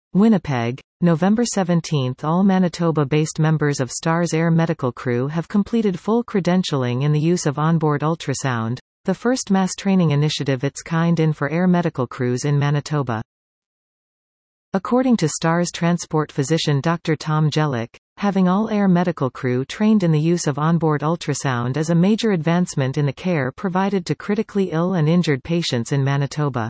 Winnipeg, November 17. All Manitoba-based members of STARS Air Medical Crew have completed full credentialing in the use of onboard ultrasound, the first mass training initiative its kind in for air medical crews in Manitoba. According to STARS transport physician Dr. Tom Jellick, having all air medical crew trained in the use of onboard ultrasound is a major advancement in the care provided to critically ill and injured patients in Manitoba.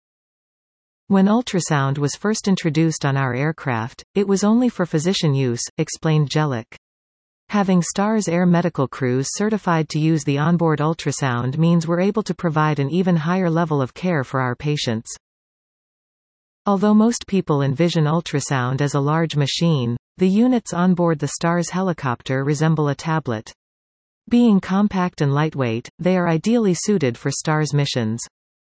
When ultrasound was first introduced on our aircraft, it was only for physician use, explained Jellick. Having STARS air medical crews certified to use the onboard ultrasound means we're able to provide an even higher level of care for our patients. Although most people envision ultrasound as a large machine, the units on board the STARS helicopter resemble a tablet. Being compact and lightweight, they are ideally suited for STARS missions.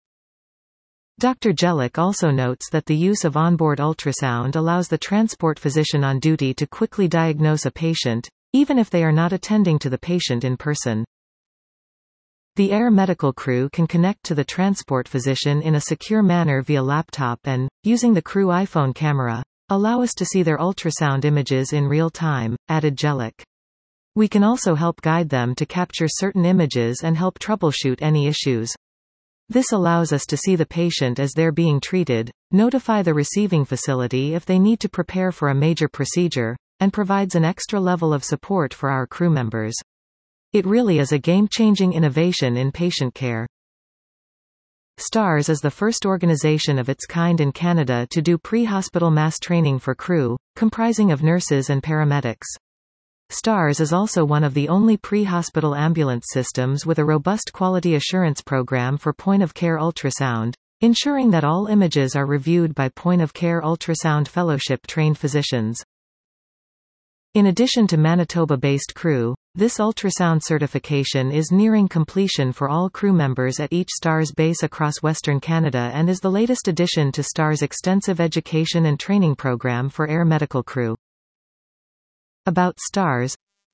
Dr. Jellick also notes that the use of onboard ultrasound allows the transport physician on duty to quickly diagnose a patient, even if they are not attending to the patient in person. The air medical crew can connect to the transport physician in a secure manner via laptop and, using the crew iPhone camera, allow us to see their ultrasound images in real time, added Jellick. We can also help guide them to capture certain images and help troubleshoot any issues. This allows us to see the patient as they're being treated, notify the receiving facility if they need to prepare for a major procedure, and provides an extra level of support for our crew members. It really is a game-changing innovation in patient care. STARS is the first organization of its kind in Canada to do pre-hospital mass training for crew, comprising of nurses and paramedics. STARS is also one of the only pre-hospital ambulance systems with a robust quality assurance program for point-of-care ultrasound, ensuring that all images are reviewed by point-of-care ultrasound fellowship-trained physicians. In addition to Manitoba-based crew, this ultrasound certification is nearing completion for all crew members at each STARS base across Western Canada and is the latest addition to STARS' extensive education and training program for air medical crew. About STARS.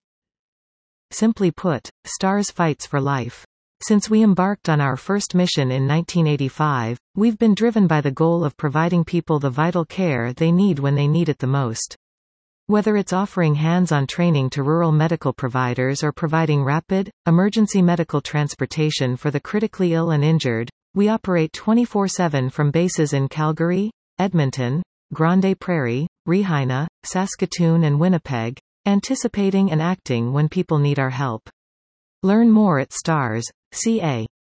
Simply put, STARS fights for life. Since we embarked on our first mission in 1985, we've been driven by the goal of providing people the vital care they need when they need it the most. Whether it's offering hands-on training to rural medical providers or providing rapid, emergency medical transportation for the critically ill and injured, we operate 24/7 from bases in Calgary, Edmonton, Grande Prairie, Regina, Saskatoon and Winnipeg, anticipating and acting when people need our help. Learn more at STARS.ca.